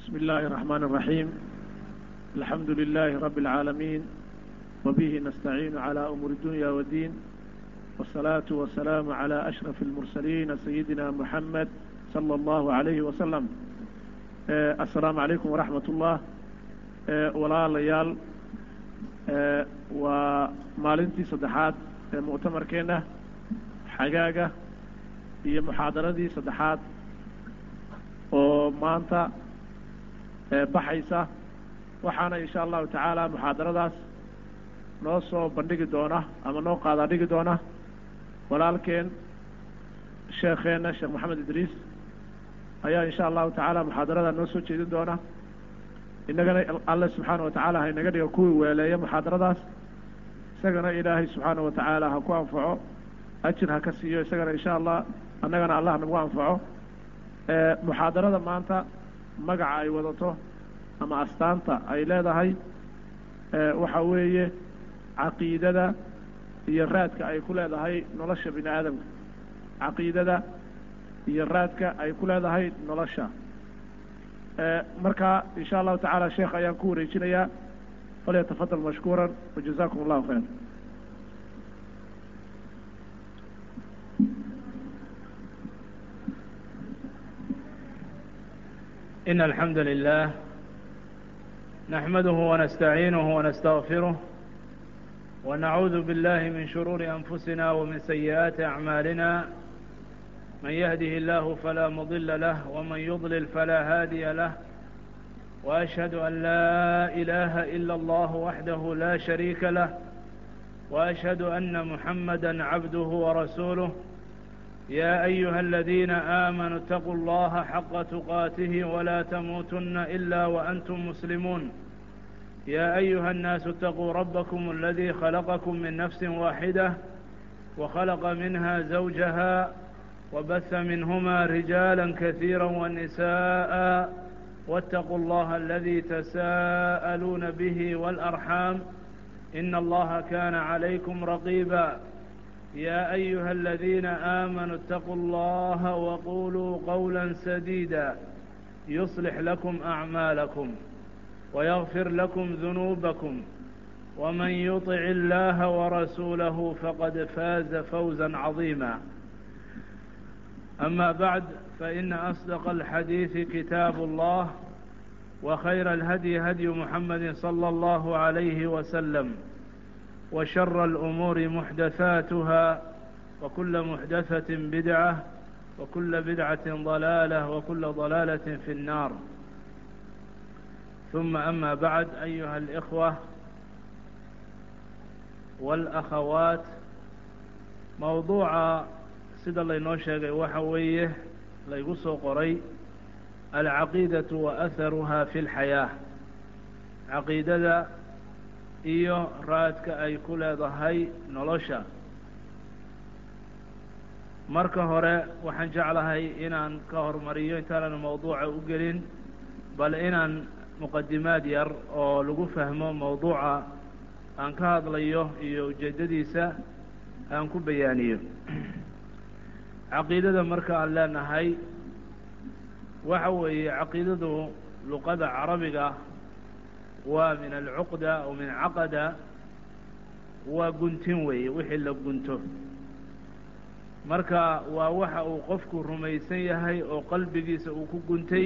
بسم الله الرحمن الرحيم. الحمد لله رب العالمين، وبه نستعين على أمور الدنيا والدين، والصلاة والسلام على أشرف المرسلين سيدنا محمد صلى الله عليه وسلم. السلام عليكم ورحمة الله. walaalayaal waa maalintii saddexaad ee muctamarkeena xagaaga iyo muxaadaradii saddexaad oo maanta baxaysa, waxaana insha allahu tacaala muxaadaradaas noo soo bandhigi doona ama noo qaadaa dhigi doona walaalkeen sheekheena sheekh maxamed idriis ayaa insha allahu tacaala muxaadarada noo soo jeedin doona. innagana alle subxaana watacaala ha inaga dhiga kuwii weeleeya muxaadaradaas, isagana ilaahay subxaana watacaala ha ku anfaco, ajir ha ka siiyo isagana insha allah, annagana allah nagu anfaco. muxaadarada maanta magaca ay wadato ama astaanta ay leedahay waxa weeye caqiidada iyo raadka ay ku leedahay nolosha bini aadamka. caqiidada iyo raadka ay ku leedahay nolosha. marka insha allahu tacaala sheekh ayaan ku wareejinayaa, falyatafadal mashkuuran wajazakum allahu khayr. إن الحمد لله نحمده ونستعينه ونستغفره ونعوذ بالله من شرور أنفسنا ومن سيئات أعمالنا. من يهده الله فلا مضل له ومن يضلل فلا هادي له، وأشهد أن لا إله إلا الله وحده لا شريك له، وأشهد أن محمدا عبده ورسوله. يا أيها الذين آمنوا اتقوا الله حق تقاته ولا تموتن إلا وأنتم مسلمون. يا أيها الناس اتقوا ربكم الذي خلقكم من نفس واحدة وخلق منها زوجها وبث منهما رجالا كثيرا ونساء، واتقوا الله الذي تساءلون به والأرحام إن الله كان عليكم رقيبا. يا أيها الذين آمنوا اتقوا الله وقولوا قولا سديدا يصلح لكم أعمالكم ويغفر لكم ذنوبكم، ومن يطع الله ورسوله فقد فاز فوزا عظيما. أما بعد، فإن أصدق الحديث كتاب الله، وخير الهدي هدي محمد صلى الله عليه وسلم، وشر الأمور محدثاتها، وكل محدثة بدعة، وكل بدعة ضلالة، وكل ضلالة في النار. ثم أما بعد، أيها الإخوة والأخوات، موضوع sida laynoo sheegay waxa weeye laygu soo qoray alcaqiidatu wa aharuha fi lxayaa. caqiidada iyo raadka ay ku leedahay nolosha. marka hore waxaan jeclahay inaan ka hormariyo intaanan mawduuca u gelin, bal inaan muqadimaad yar oo lagu fahmo mawduuca aan ka hadlayo iyo ujeeddadiisa aan ku bayaaniyo. caqiidada marka aan leenahay waxa weeye caqiidadu luqada carabiga waa min alcuqda aw min caqada, waa guntin weeye, wixii la gunto. marka waa waxa uu qofku rumaysan yahay oo qalbigiisa uu ku guntay,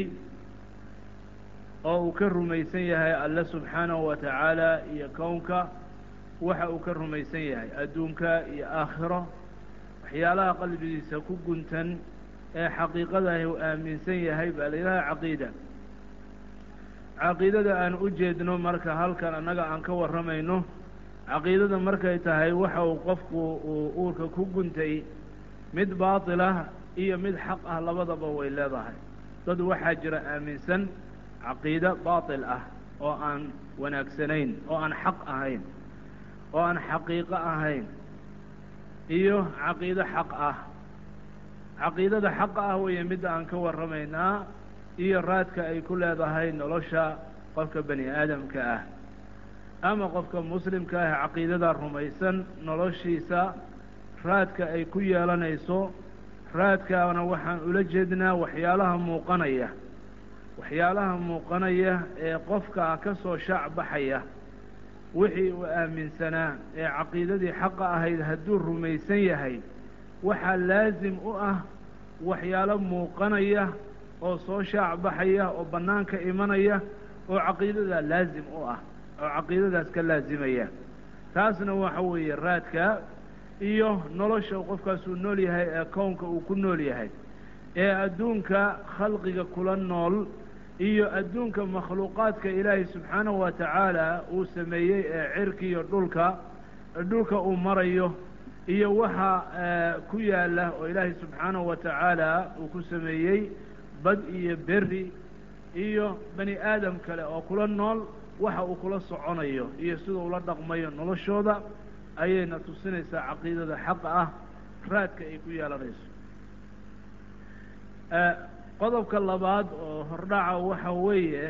oo uu ka rumaysan yahay alle subxaanahu wa tacaala iyo kownka, waxa uu ka rumaysan yahay adduunka iyo aakhiro, waxyaalaha qalbigiisa ku guntan ee xaqiiqadahi uu aaminsan yahay baa la yidhaha caqiida. caqiidada aan u jeedno marka halkan annaga aan ka warramayno, caqiidada markay tahay waxa uu qofku uu uurka ku guntay, mid baatil ah iyo mid xaq ah labadaba way leedahay. dad waxaa jira aaminsan caqiido baatil ah oo aan wanaagsanayn, oo aan xaq ahayn, oo aan xaqiiqo ahayn, iyo caqiido xaq ah. caqiidada xaqa ah weeye midda aan ka warramaynaa, iyo raadka ay ku leedahay nolosha qofka bani aadamka ah ama qofka muslimka ah. caqiidada rumaysan noloshiisa raadka ay ku yeelanayso, raadkaana waxaan ula jeednaa waxyaalaha muuqanaya waxyaalaha muuqanaya ee qofka ka soo shaac baxaya wixii uu aaminsanaa ee caqiidadii xaqa ahayd hadduu rumaysan yahay waxaa laasim u ah waxyaalo muuqanaya oo soo shaac baxaya oo bannaanka imanaya oo caqiidadaa laasim u ah oo caqiidadaas ka laasimaya taasna waxa weeye raadka iyo nolosha qofkaasuu nool yahay ee kownka uu ku nool yahay ee adduunka khalqiga kula nool iyo adduunka makhluuqaadka ilaahay subxaanahu wa tacaala uu sameeyey ee cirka iyo dhulka uu marayo iyo waxa ku yaala oo ilaahay subxaanahu wa tacaala uu ku sameeyey bad iyo beri iyo bani aadam kale oo kula nool waxa uu kula soconayo iyo sida ula dhaqmayo noloshooda ayayna tusinaysaa caqiidada xaqa ah raadka ay ku yeelanayso qodobka labaad oo hordhaca waxa weeye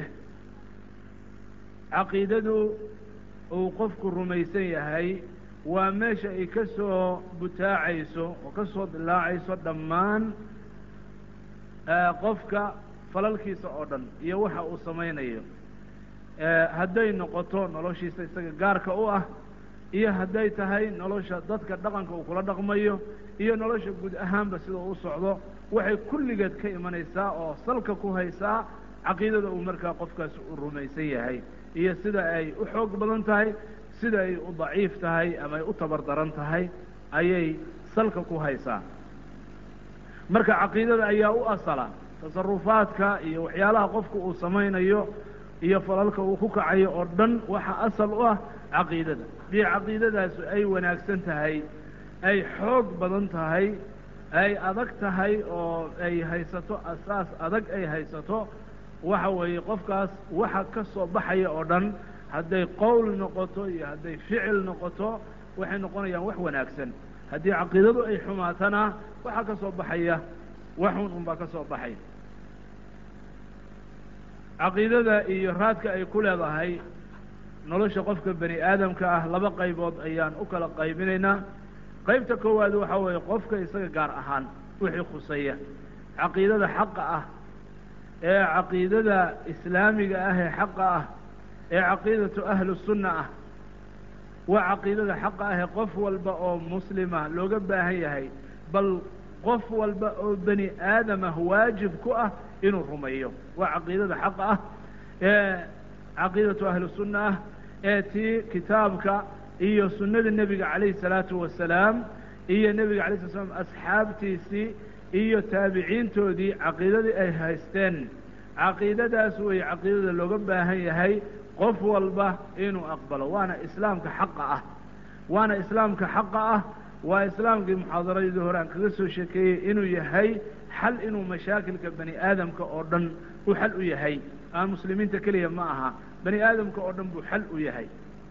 caqiidadu uu qofku rumaysan yahay waa meesha ay ka soo butaacayso oo ka soo dilaacayso dhammaan qofka falalkiisa oo dhan iyo waxa uu samaynayo hadday noqoto noloshiisa isaga gaarka u ah iyo hadday tahay nolosha dadka dhaqanka uu kula dhaqmayo iyo nolosha guud ahaanba sida uu socdo waxay kulligeed ka imanaysaa oo salka ku haysaa caqiidada uu markaa qofkaas u rumaysan yahay iyo sida ay u xoog badan tahay sida ay u daciif tahay ama ay u tabardaran tahay ayay salka ku haysaa marka caqiidada ayaa u asala tasarufaadka iyo waxyaalaha qofku uu samaynayo iyo falalka uu ku kacayo oo dhan waxa asal u ah caqiidada haddii caqiidadaas ay wanaagsan tahay ay xoog badan tahay ay adag tahay oo ay haysato asaas adag ay haysato waxa weeye qofkaas waxa ka soo baxaya oo dhan hadday qowl noqoto iyo hadday ficil noqoto waxay noqonayaan wax wanaagsan haddii caqiidadu ay xumaatana waxaa ka soo baxaya waxun unbaa ka soo baxay caqiidada iyo raadka ay ku leedahay nolosha qofka bani aadamka ah laba qaybood ayaan u kala qaybinaynaa qaybta koowaad waxa weeye qofka isaga gaar ahaan wixii khuseeya caqiidada xaqa ah ee caqiidada islaamiga ah ee xaqa ah ee caqiidatu ahlu sunna ah waa caqiidada xaqa ah ee qof walba oo muslima looga baahan yahay bal qof walba oo bani aadamah waajib ku ah inuu rumeeyo waa caqiidada xaqa ah ee caqiidatu ahlu sunna ah ee tii kitaabka iyo sunnada nebiga calayhi salaatu wasalaam iyo nebiga alay sala slam asxaabtiisii iyo taabiciintoodii caqiidadii ay haysteen caqiidadaas weeye caqiidada looga baahan yahay qof walba inuu aqbalo waana islaamka xaqa ah waana islaamka xaqa ah waa islaamkii muxaadaradii hore aan kaga soo sheekeeyey inuu yahay xal inuu mashaakilka bani aadamka oo dhan u xal u yahay aan muslimiinta keliya ma aha bani aadamka oo dhan buu xal u yahay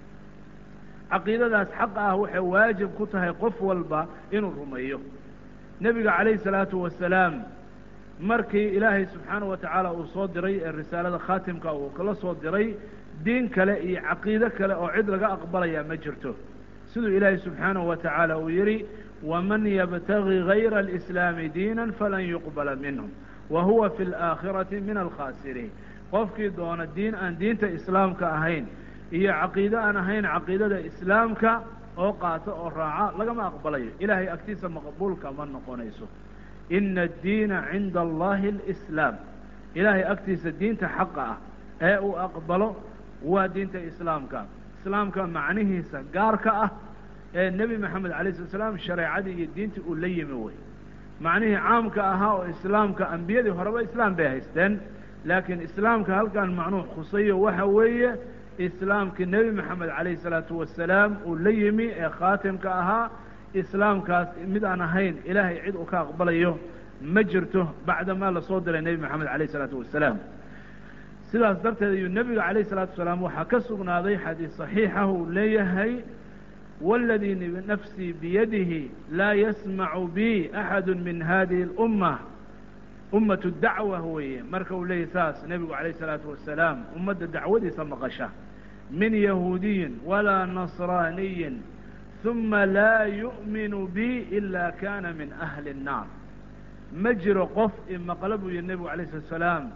caqiidadaas xaqa ah waxay waajib ku tahay qof walba inuu rumeeyo nebiga calayhi salaatu wasalaam markii ilaahay subxaanahu wa tacaala uu soo diray ee risaalada khaatimka uu kala soo diray diin kale iyo caqiide kale oo cid laga aqbalayaa ma jirto siduu ilaahay subxaanahu wa tacaala uu yidhi waman yabtagi gayra alislaami diinan falan yuqbala minhum wa huwa fi alaakhirati min alkhaasiriin qofkii doona diin aan diinta islaamka ahayn iyo caqiide aan ahayn caqiidada islaamka oo qaata oo raaca lagama aqbalayo ilaahay agtiisa maqbuulka ma noqonayso ina addiina cinda allahi alislaam ilaahay agtiisa diinta xaqa ah ee uu aqbalo waa diinta islaamka islaamka macnihiisa gaarka ah ee nebi maxamed alay slat slam shareecadii iyo diintii uu la yimi wey macnihii caamka ahaa oo islaamka ambiyadii horeba islaam bay haysteen laakiin islaamka halkan macnuhu khusayo waxa weeye islaamkii nebi maxamed calayhi salaatu wasalaam uu la yimi ee khaatimka ahaa islaamkaas mid aan ahayn ilaahay cid uu ka aqbalayo ma jirto bacdamaa lasoo diray nebi maxamed calayh isalaatu wasalaam sidaas darteed ayuu nebiga calayh isalaatu wasalaam waxaa ka sugnaaday xadiis saxiixah uu leeyahay waladii nafsii biyadihi laa yasmacu bi axadu min hadihi اlumma ummatu dacwa weeye marka uu leeyahy saas nebigu calayh isalaatu wasalaam ummadda dacwadiisa maqasha min yahuudiyin walaa nasraaniyin uma laa yu'minu bi ila kana min ahli الnaar ma jiro qof imaqla buu yihi nebigu alayh salatu salaam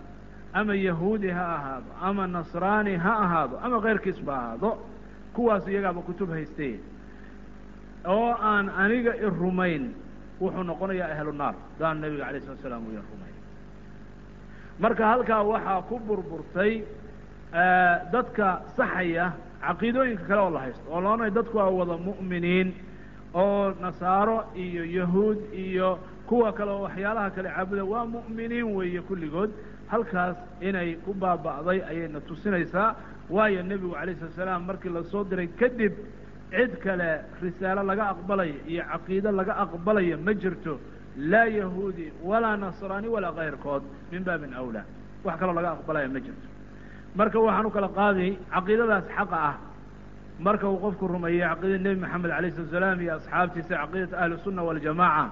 ama yahuudi ha ahaado ama nasraani ha ahaado ama keyrkiisba ahaado kuwaas iyagaaba kutub haystay oo aan aniga i rumayn wuxuu noqonayaa ahlu naar daan nebiga alayh salatu salaam uya rumayn marka halkaa waxaa ku burburtay dadka saxaya caqiidooyinka kale oo la haysto oo loonay dadku waa wada mu'miniin oo nasaaro iyo yahuud iyo kuwa kale oo waxyaalaha kale caabuda waa mu'miniin weeye kulligood halkaas inay ku baaba'day ayayna tusinaysaa waayo nebigu alayh salatu salaam markii lasoo diray kadib cid kale risaalo laga aqbalayo iyo caqiido laga aqbalayo ma jirto laa yahuudi walaa nasraani walaa kayrkood min baabin awlaa wax kaloo laga aqbalayo ma jirto marka waxaan u kala qaaday caqiidadaas xaqa ah marka uu qofku rumeeyey caqiidada nebi maxamed alayh salatu salaam iyo asxaabtiisa caqiidata ahli sunna waljamaaca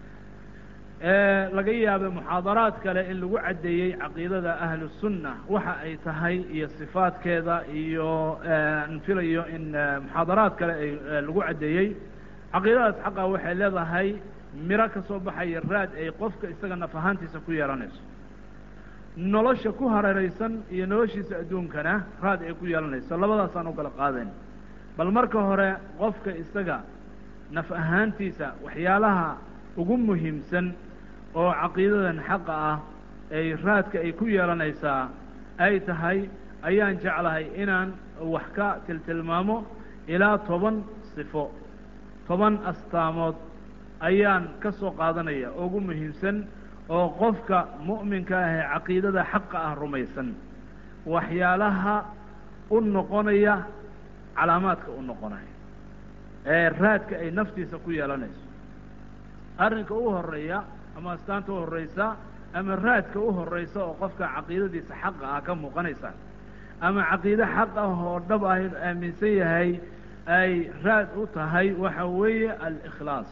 laga yaabay muxaadaraad kale in lagu caddeeyey caqiidada ahlu sunna waxa ay tahay iyo sifaadkeeda iyo aan filayo in muxaadaraad kale ay lagu caddeeyey caqiidadaas xaqa waxay leedahay miro ka soo baxaya raad ay qofka isaga naf ahaantiisa ku yeelanayso nolosha ku hareeraysan iyo noloshiisa adduunkana raad ay ku yeelanayso labadaasaan u kala qaadayn bal marka hore qofka isaga naf ahaantiisa waxyaalaha ugu muhiimsan oo caqiidadan xaqa ah ay raadka ay ku yeelanaysaa ay tahay ayaan jeclahay inaan wax ka tiltilmaamo ilaa 10 sifo 10 astaamood ayaan ka soo qaadanaya ugu muhiimsan oo qofka mu'minka ah ee caqiidada xaqa ah rumaysan waxyaalaha u noqonaya calaamaadka u noqonaya ee raadka ay naftiisa ku yeelanayso arrinka u horeeya ama astaanta u horeysa ama raadka u horeysa oo qofka caqiidadiisa xaqa ah ka muuqanaysa ama caqiide xaq ah oo dhab ah inuu aaminsan yahay ay raad u tahay waxa weeye alikhlaas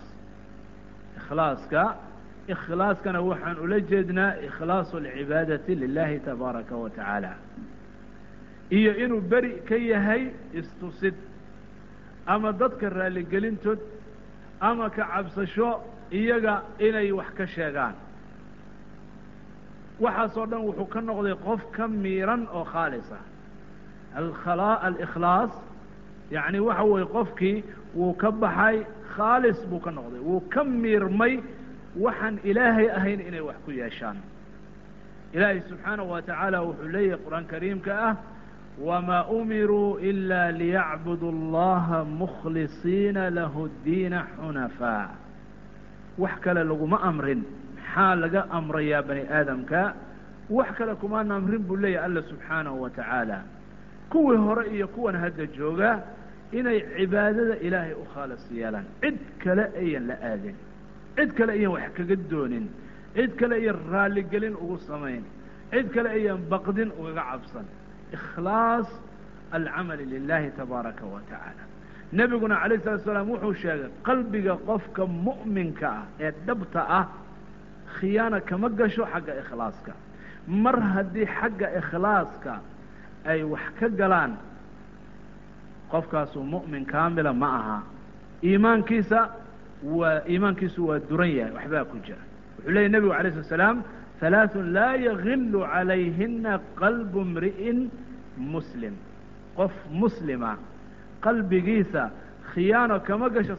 ikhlaaskana waxaan ula jeednaa ikhlaasu alcibaadati lilahi tabaaraka wa tacaala iyo inuu beri ka yahay istusid ama dadka raaligelintood ama ka cabsasho iyaga inay wax ka sheegaan waxaasoo dhan wuxuu ka noqday qof ka miiran oo khaalisa alikhlaas yacni waxa weeye qofkii wuu ka baxay khaalis buu ka noqday wuu ka miirmay waxaan ilaahay ahayn inay wax ku yeeshaan ilaahay subxaanahu wa tacaala wuxuu leeyahay qur-aan kariimka ah wamaa umiruu ila liyacbudu allaha mukhlisiina lahu ddiina xunafaa wax kale laguma amrin maxaa laga amrayaa bani aadamka wax kale kumaana amrin buu leeyahay alla subxaanahu wa tacaala kuwii hore iyo kuwan hadda jooga inay cibaadada ilaahay u khaalis yeelaan cid kale ayan la aadin cid kale ayan wax kaga doonin cid kale ayan raaligelin ugu samayn cid kale ayan baqdin ugaga cabsan ikhlaas alcamali lilahi tabaaraka wa tacaala nebiguna alayh salatu salaam wuxuu sheegay qalbiga qofka mu'minka ah ee dhabta ah khiyaana kama gasho xagga ikhlaaska mar haddii xagga ikhlaaska ay wax ka galaan qofkaasu mu'min kaamila ma aha iimaankiisu waa duran yahay waxbaa ku jira wuxuu leeyay nebigu alayh salatu salaam ثalaaث laa yagilu calayhina qalbu mri'in muslim qof muslima qalbigiisa khiyaano kama gasho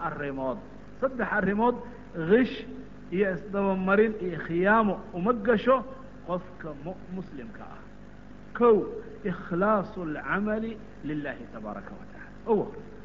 3 arrimood gish iyo isdabamarin iyo khiyaamo uma gasho qofka muslimka ah kow ikhlaasu alcamali lilahi tabaaraka wa tacala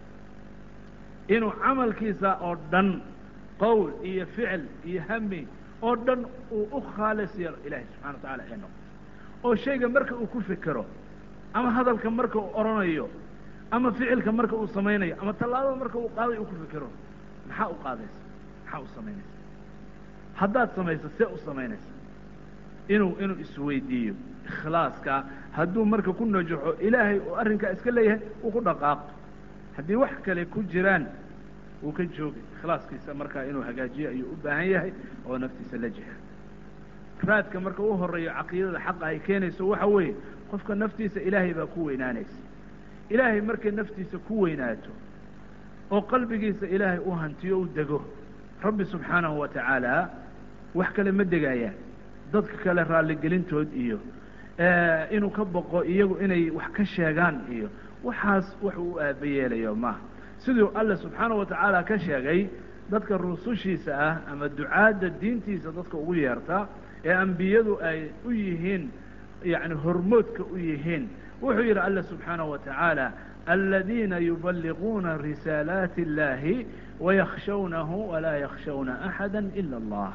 inuu camalkiisa oo dhan qowl iyo ficil iyo hami oo dhan uu u khaalis yeelo ilahi subxana wa tacala ee noqo oo shayga marka uu ku fikero ama hadalka marka uu oranayo ama ficilka marka uu samaynayo ama tallaabada marka uu qaaday uu ku fikero maxaa u qaadaysa maxaa u samaynaysa haddaad samayso see u samaynaysa inuu isweydiiyo ikhlaaska hadduu marka ku najaxo ilaahay uu arrinkaa iska leeyahay uu ku dhaqaaqo haddii wax kale ku jiraan uu ka joogay ikhlaaskiisa markaa inuu hagaajiyo ayuu u baahan yahay oo naftiisa la jiha raadka marka u horeeyo caqiidada xaqa ay keenayso waxa weeye qofka naftiisa ilaahay baa ku weynaanaysa ilaahay markay naftiisa ku weynaato oo qalbigiisa ilaahay u hantiyo u dego rabbi subxaanahu wa tacaala wax kale ma degayaan dadka kale raalligelintood iyo inuu ka boqo iyagu inay wax ka sheegaan iyo waxaas wax uu aabayeelayo maaha siduu alle subxaanaه watacaala ka sheegay dadka rusushiisa ah ama ducaadda diintiisa dadka ugu yeerta ee ambiyadu ay u yihiin yani hormoodka u yihiin wuxuu yidhi alle subxaanaه watacaala aladiina yubaliguuna risaalaati اllahi wayakhshawnahu walaa yakhshawna axada ila اllah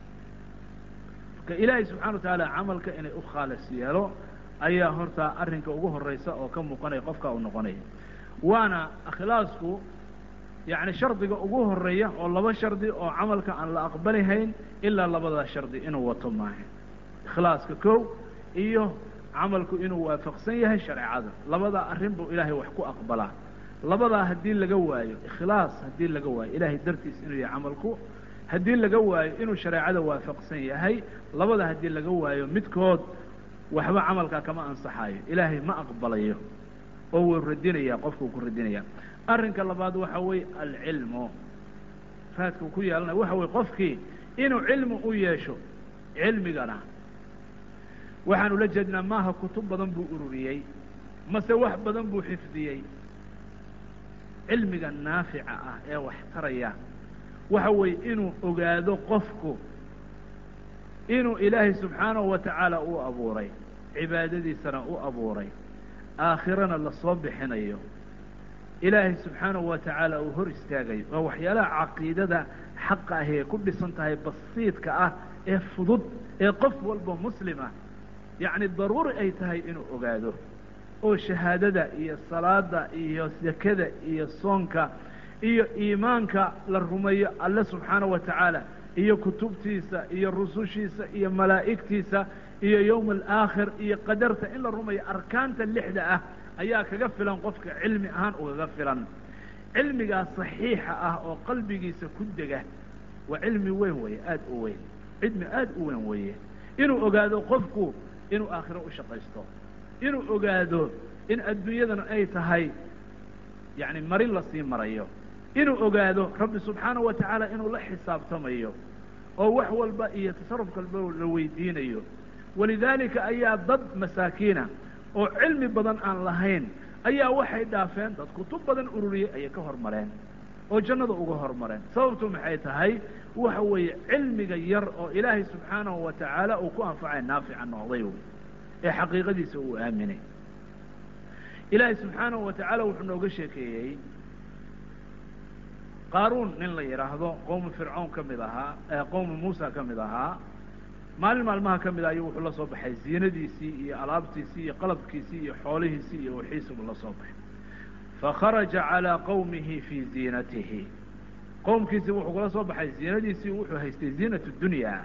marka ilaahay subxana watacaala camalka inay u khaalis yeelo ayaa horta arrinka ugu horeysa oo ka muuqanaya qofka uu noqonaya waana ikhlaasku yani shardiga ugu horeeya oo laba shardi oo camalka aan la aqbalihayn ilaa labadaa shardi inuu wato maaha ikhlaaska kow iyo camalku inuu waafaqsan yahay shareecada labadaa arrin buu ilaahay wax ku aqbalaa labadaa haddii laga waayo ikhlaas haddii laga waayo ilaahay dartiis inuu yahay camalku haddii laga waayo inuu shareecada waafaqsan yahay labada haddii laga waayo midkood waxba camalkaa kama ansaxayo ilaahay ma aqbalayo oo wuu radinaya qofka uu ku radinaya arrinka labaad waxa weeye alcilmu raadka uu ku yeelanayo waxa weye qofkii inuu cilmi u yeesho cilmigana waxaanu la jeednaa maaha kutub badan buu ururiyey mase wax badan buu xifdiyey cilmiga naafica ah ee wax taraya waxa weeye inuu ogaado qofku inuu ilaahay subxaanahu watacaala u abuuray cibaadadiisana u abuuray aakhirana lasoo bixinayo ilaahay subxaanahu watacaala uu hor istaagayo waa waxyaalaha caqiidada xaqa ah ee ku dhisan tahay basiidka ah ee fudud ee qof walba muslima yacni daruuri ay tahay inuu ogaado oo shahaadada iyo salaada iyo sakada iyo soonka iyo iimaanka la rumeeyo alle subxaanaه watacaala iyo kutubtiisa iyo rusushiisa iyo malaa'igtiisa iyo yowm alaakhir iyo qadarta in la rumeeyo arkaanta lixda ah ayaa kaga filan qofka cilmi ahaan ugaga filan cilmigaas saxiixa ah oo qalbigiisa ku dega waa cilmi weyn weeye aad u weyn cilmi aad u weyn weeye inuu ogaado qofku inuu aakhiro u shaqaysto inuu ogaado in adduunyadana ay tahay yani marin lasii marayo inuu ogaado rabbi subxaanaه watacaala inuu la xisaabtamayo oo wax walba iyo tasaruf kalba la weydiinayo walidaalika ayaa dad masaakiina oo cilmi badan aan lahayn ayaa waxay dhaafeen dad kutub badan ururiyey ayay ka hormareen oo jannada uga hormareen sababtu maxay tahay waxa weeye cilmiga yar oo ilaahay subxaanaه watacaala uu ku anfacay naafica noqday ee xaqiiqadiisa uu aaminay ilaahay subxaanaه watacaala wuxuu nooga sheekeeyey qaaruun nin la yidhaahdo qowmu fircoon ka mid ahaa qowmu muusa ka mid ahaa maalin maalmaha ka mid ayuu wuxuu la soo baxay ziinadiisii iyo alaabtiisii iyo qalabkiisii iyo xoolihiisii iyo wixiisibu la soo baxay fakharaja calىa qowmihi fii ziinatihi qowmkiisii wuxuu kula soo baxay ziinadiisii wuxuu haystay ziinat dunya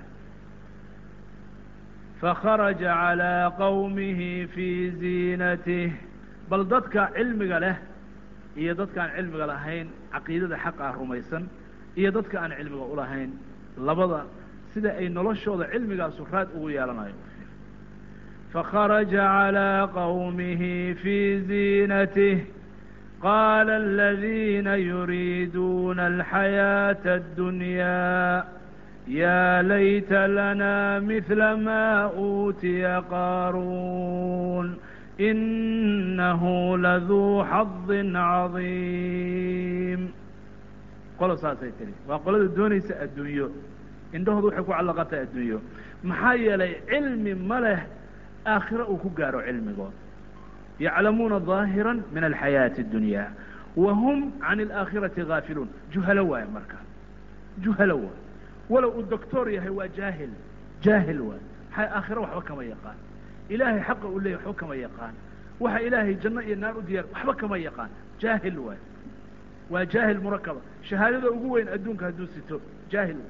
fakharaja calىa qowmihi fii ziinatih bal dadka cilmiga leh iyo dadkaan cilmiga lahayn caqiidada xaqa ah rumaysan iyo dadka aan cilmiga ulahayn labada sida ay noloshooda cilmigaasu raad ugu yeelanayo fakharaja calىa qowmihi fii ziinatih qaala aladiina yuriiduuna alxayaaةa اddunyaa yaa layta lana mihla ma uutiya qaaruun inahu laduu xadin cadiim qolo saasay tiri waa qolada doonaysa adduunyo indhahooda waxay ku callaqatay adduunyo maxaa yeelay cilmi ma leh aakhiro uu ku gaaro cilmigood yaclamuuna ظaahira min alxayaaةi اdunya wahum can اlaakhirati gaafiluun juhalo waaye marka juhalo waay walow uu doctor yahay waa jaahil jaahil waay maxay aakhiro waxba kama yaqaan ilaahay xaqa uu leeyahy waxba kama yaqaan waxa ilaahay janno iyo naar u diyaar waxba kama yaqaan jaahil waay waa jaahil murakaba shahaadada ugu weyn adduunka hadduu sito jaahil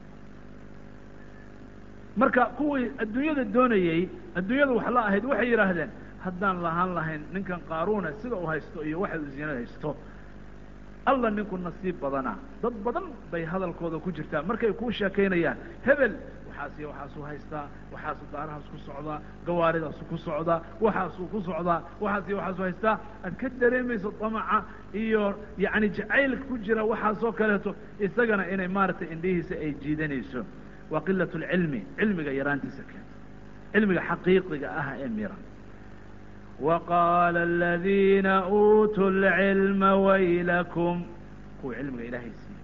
marka kuwii adduunyada doonayey adduunyada wax la ahayd waxay yidhaahdeen haddaan lahaan lahayn ninkan qaaruuna sida uu haysto iyo waxa uu ziinada haysto alla ninku nasiib badana dad badan bay hadalkooda ku jirtaa markay kuu sheekaynayaan hebel waxaas iyo waxaasuu haystaa waxaasu daarahaas ku socdaa gawaaridaasu ku socdaa waxaasuu ku socdaa waxaas iyo waxaasuu haystaa aad ka dareemayso damaca iyo yacni jacaylka ku jira waxaasoo kaleeto isagana inay maaragtay indhihiisa ay jiidanayso waa qilat lcilmi cilmiga yaraantiisa keento cilmiga xaqiiqiga ah ee miran وqاl الذيina uutuu العilma waylakum kuwa cilmiga ilaahay siiye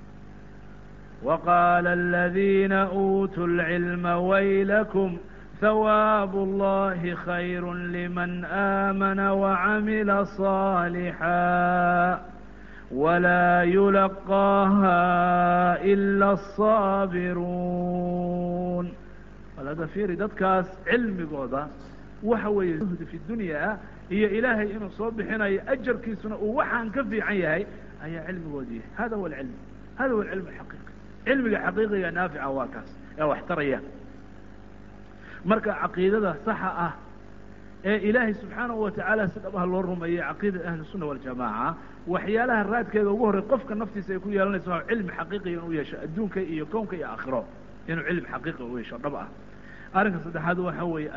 وqاl الذيina uutuu العilma waylakum ثwاab الlahi خayr لman آamana وعamila صاalحا وlaa yulaqaaha إla الصاabiruun walada fiiri dadkaas cilmigooda waxa weeye zuhdi fi dunya iyo ilaahay inuu soo bixinayo ajarkiisuna uu waxaan ka fiican yahay ayaa cilmigoodi yahay hada huwa alcilm hada huwa alcilm alxaqiiqi cilmiga xaqiiqiga naafica waa kaas ee wax taraya marka caqiidada saxa ah ee ilaahay subxaanahu watacaala si dhab ah loo rumeeyey caqiidada ahli sunna waljamaaca waxyaalaha raadkeeda ugu horey qofka naftiisa ay ku yeelanayso waa cilmi xaqiiqiya inuu yeesho adduunka iyo kownka iyo aakhiro inuu cilmi xaqiiqi u yeesho dhab ah arrinka saddexaad waxa weeye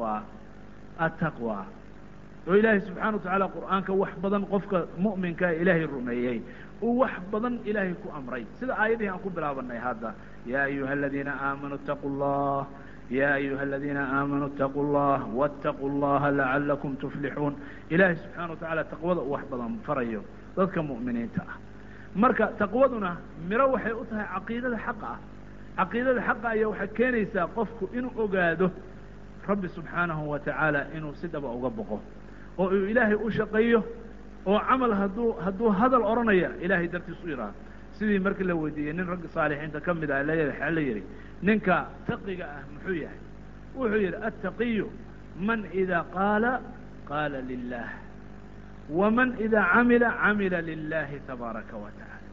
attaqwa oo ilaahay subxaana watacaala qur'aanka wax badan qofka mu'minka ee ilaahay rumeeyey uu wax badan ilaahay ku amray sida aayadihii aan ku bilaabanay hadda yaa ayuha aladiina aamanuu itaquu llah ya ayuha aladiina aamanuu itaquu llah waataquu llaha lacalakum tuflixuun ilaahay subxaana watacaala taqwada uu wax badan farayo dadka mu'miniinta ah marka taqwaduna miro waxay u tahay caqiidada xaqa ah caqiidada xaqa ayaa waxay keenaysaa qofku inuu ogaado rabbi subxaanahu watacaala inuu si dhaba uga boqo oo uu ilaahay u shaqeeyo oo camal hadduu hadal odhanaya ilaahay dartiis u yidhaaho sidii markii la weydiiyey nin ragga saalixiinta ka mid ah la yidhi ninka taqiga ah muxuu yahay wuxuu yidhi attaqiyu man idaa qaala lilah waman idaa camila lilahi tabaaraka wa tacala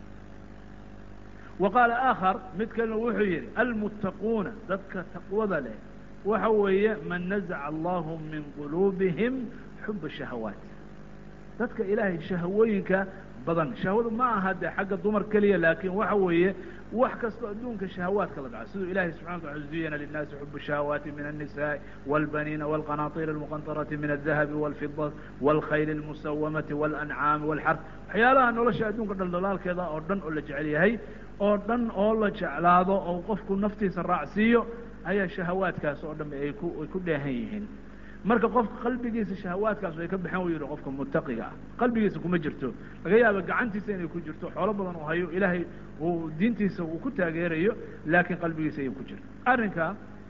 wa qaala aakhar mid kalena wuxuu yidhi almuttaquuna dadka taqwada leh waxa weeye man nazaca allahu min quluubihim xuba shahawaat dadka ilaahay shahwooyinka badan shahwadu ma aha dee xagga dumar keliya laakin waxa weeye wax kastoo adduunka shahawaadka la dhaco siduu ilahay subxana wataala zuyina linnaasi xubu shahawaati min الnisaءi wاlbaniina wاlqanaطir اlmuqanطarati min الdahabi wاlfida wاlkhayl اlmusawamati wاlancaami wاlxarf waxyaalaha nolosha adduunka dhaldhalaalkeeda oo dhan oo la jecel yahay oo dhan oo la jeclaado oo qofku naftiisa raacsiiyo ayaa shahawaadkaas oo dham ay ku dheehan yihiin marka qofka qalbigiisa shahawaadkaas ay ka baxeen u yidhi qofka muttaqiga ah qalbigiisa kuma jirto laga yaaba gacantiisa inay ku jirto xoolo badan uu hayo ilaahay uu diintiisa uu ku taageerayo laakiin qalbigiisa ayay ku jirto arrinka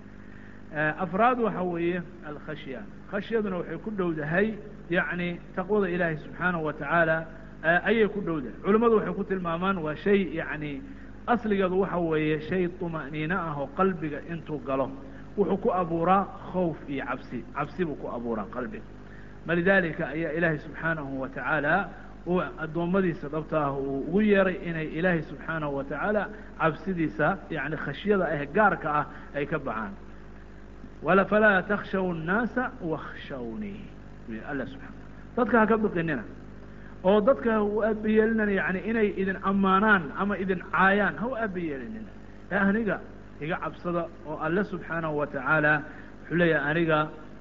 afraad waxa weeye alkhashya khashyaduna waxay ku dhowdahay yacni taqwada ilaahay subxaanahu watacaala ayay ku dhowdahay culimmadu waxay ku tilmaamaan waa shay yacni asligeedu waxa weeye shay طuma'niino ah oo qalbiga intuu galo wuxuu ku abuuraa khawf iyo cabsi buu ku abuuraa qalbiga malidaalika ayaa ilaahay subxaanahu watacaala uu addoommadiisa dhabta ah uu ugu yeeray inay ilaahay subxaanahu watacaala cabsidiisa yani khashyada ah gaarka ah ay ka baxaan falaa takshaw الnaasa wakshawnii alla subaa dadka ha ka biqinina oo dadka ha u aabayeelinana yani inay idin ammaanaan ama idin caayaan ha u aabayeelinina ee aniga iga cabsada oo alle subxaanahu watacaala wuxuu leeyahay aniga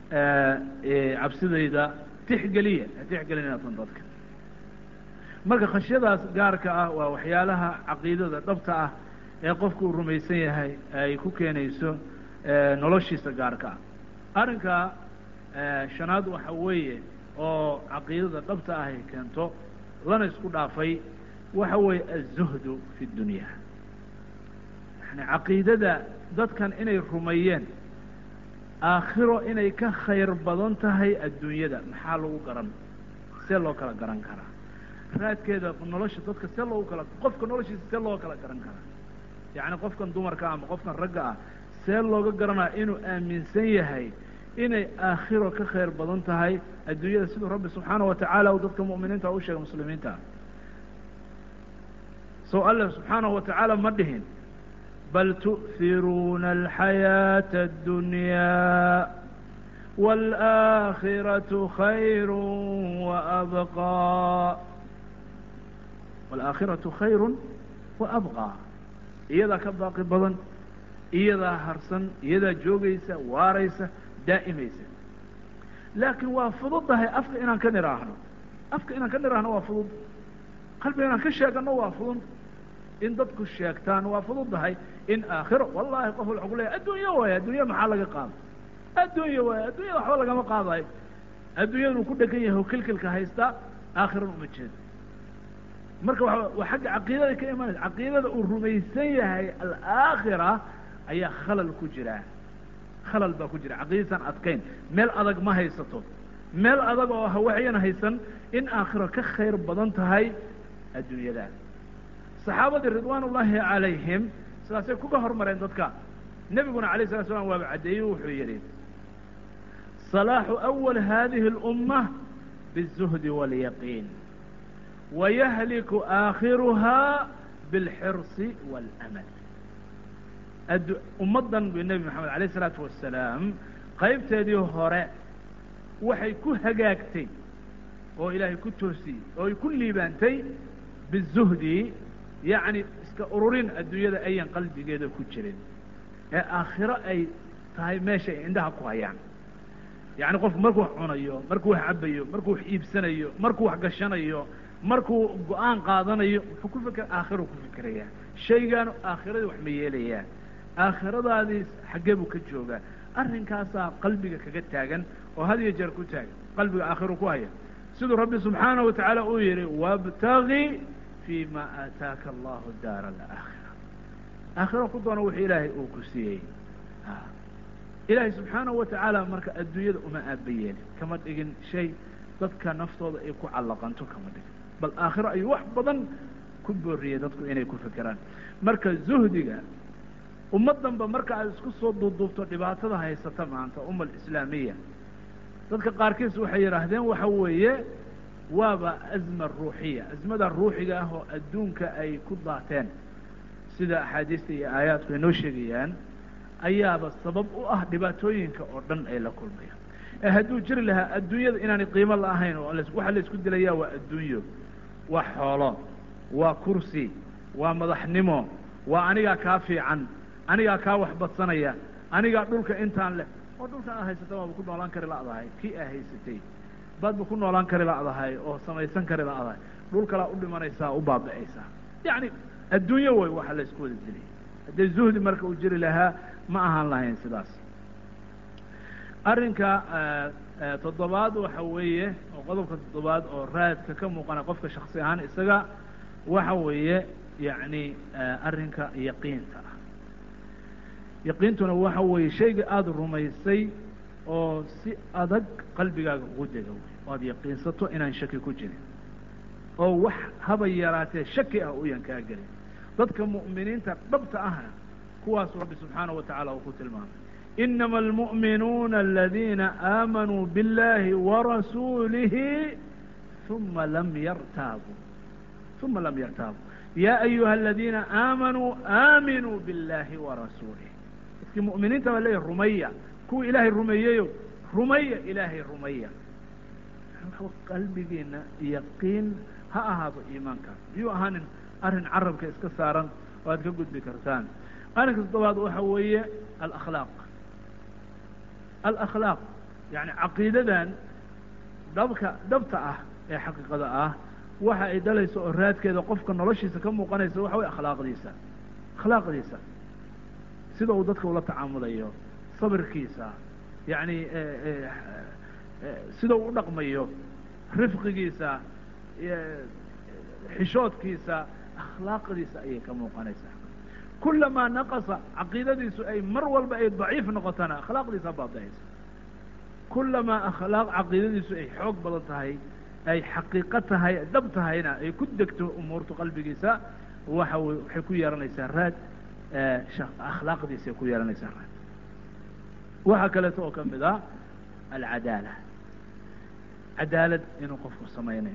cabsidayda tixgelinina tan dadka marka khashyadaas gaarka ah waa waxyaalaha caqiidada dhabta ah ee qofku uu rumaysan yahay ay ku keenayso noloshiisa gaarka ah arrinka shanaad waxa weeye oo caqiidada dhabta ah ay keento lana isku dhaafay waxa weeye aلzuhdu fi اdunya yani caqiidada dadkan inay rumeeyeen aakhiro inay ka khayr badan tahay adduunyada maxaa lagu garan see loo kala garan karaa raadkeeda nolosha dadka see loogu kala qofka noloshiisa see loo kala garan karaa yacni qofkan dumarka ama qofkan ragga ah see looga garanaa inuu aaminsan yahay inay aakhiro ka khayr badan tahay adduunyada siduu rabbi subxaanahu watacaala uu dadka mu'miniinta u sheegay muslimiinta soo alle subxaanahu watacaala ma dhihin bal tu'hiruuna alxayaaةa اddunyaa wاlآakhiraةu khayr waabqىa wاlآakhiraةu khayr waabqىa iyadaa ka baaqi badan iyadaa harsan iyadaa joogaysa waaraysa daa'imaysa laakiin waa fududahay afka inaan ka niraahno waa fudud qalbiga inaan ka sheegano waa fudud in dadku sheegtaan waa fududahay in aakhiro wallahi qof wuxuu ku leeyahay adduunyo waay addunya maxaa laga qaado adduunya waay adduunyada waxba lagama qaadayo adduunyadu ku dhegan yahay oo kilkilka haysta aakhiran uma jeedo marka waa xagga caqiidada ka imanaysa caqiidada uu rumaysan yahay alaakhira ayaa khalal ku jira khalal baa ku jira caqiidadiisan adkayn meel adag ma haysato meel adag oo waxayna haysan in aakhiro ka khayr badan tahay adduunyada saxaabadii ridwaan ullaahi calayhim sidaasay kuga hormareen dadka nebiguna alayh salatu slam waaba caddeeyey wuxuu yidhi salaaxu awal hadihi اlumma biالzuhdi wاlyaqiin wayahliku aakhiruha biاlxirsi wاlamal ummaddan bu nebi maxamed alayh الsalaatu wasalaam qaybteedii hore waxay ku hagaagtay oo ilaahay ku toosiyey oo ay ku liibaantay biالzuhdi yacni iska ururin adduunyada ayan qalbigeeda ku jirin ee aakhiro ay tahay meesha ay indhaha ku hayaan yacni qofku markuu wax cunayo markuu wax cabayo markuu wax iibsanayo markuu wax gashanayo markuu go-aan qaadanayo wuxuu ku feker aakhiruu ku fikerayaa shaygaanu aakhiradii wax ma yeelayaa aakhiradaadii xaggee buu ka joogaa arrinkaasaa qalbiga kaga taagan oo had iyo jeer ku taagan qalbiga aakhiru ku haya siduu rabbi subxaanahu watacaala uu yihi wabtagi fi ma aataaka allahu daara alaakhira aakhiro ku doono wixii ilaahay uu ku siiyey ilaahay subxaanahu watacaala marka adduunyada uma aabayeelin kama dhigin shay dadka naftooda ay ku callaqanto kama dhigin bal aakhiro ayuu wax badan ku booriyey dadku inay ku fekeraan marka zuhdiga ummaddanba marka aad isku soo duuduubto dhibaatada haysata maanta umma alislaamiya dadka qaarkiis waxay yidhaahdeen waxa weeye waaba azma ruuxiya azmada ruuxiga ah oo adduunka ay ku daateen sida axaadiista iyo aayaadku ay noo sheegayaan ayaaba sabab u ah dhibaatooyinka oo dhan ay la kulmayaan ee hadduu jiri lahaa adduunyada inaanay qiimo la ahayn oo waxa la isku dilayaa waa adduunyo waa xoolo waa kursi waa madaxnimo waa anigaa kaa fiican anigaa kaa wax badsanaya anigaa dhulka intaan leh oo dhulkan aad haysata waaba ku noolaan kari la'dahay kii aa haysatay baadba ku noolaan kari la'dahay oo samaysan kari la'dahay dhul kalaa u dhimanaysaa u baaba'aysaa yacni adduunyo way waxa la isku wada dilay haddii zuhdi marka uu jiri lahaa ma ahaan lahayn sidaas arrinka toddobaad waxa weeye oo qodobka toddobaad oo raadka ka muuqana qofka shaksi ahaan isaga waxa weeye yacni arrinka yaqiinta ah yaqiintuna waxa weeye shayga aada rumaysay oo si adag qalbigaaga ugu dega wey o aada yaqiinsato inaan shaki ku jirin oo wax haba yaraatee shaki ah uyan kaa gelin dadka mu'miniinta dhabta ahna kuwaasu rabbi subxaanahu watacaala uu ku tilmaamay inama almu'minuuna aladiina aamanuu biاllahi warasuulihi uma lam yartaabuu ya ayuha aladiina aamanuu aaminuu biاllahi warasuulih dadkii mu'miniinta baa leeyahy rumaya kuwa ilaahay rumeeyeyo rumaya ilaahay rumaya qalbigeena yaqiin ha ahaado iimaankaas miyuu ahaanin arrin carabka iska saaran oo aad ka gudbi kartaan arrinka toddobaad waxa weeye alakhlaaq yani caqiidadan dhabta ah ee xaqiiqada ah waxa ay dhalayso oo raadkeeda qofka noloshiisa ka muuqanaysa waxa weye akhlaaqdiisa sida uu dadka ula tacaamulayo sabirkiisa yani sida uu u dhaqmayo rifqigiisa xishoodkiisa akhlaaqdiisa ayay ka muuqanaysaa kulamaa naqasa caqiidadiisu ay mar walba ay daciif noqotana akhlaaqdiisa baadicaysa kulamaa akhlaaq caqiidadiisu ay xoog badan tahay ay xaqiiqo tahay dhab tahayna ay ku degto umuurtu qalbigiisa waxay ku yeelanaysaa raad akhlaaqdiisa ay ku yeelanaysaa raad waxaa kaleeto oo kamid ah alcadaala cadaalad inuu qofku samaynayo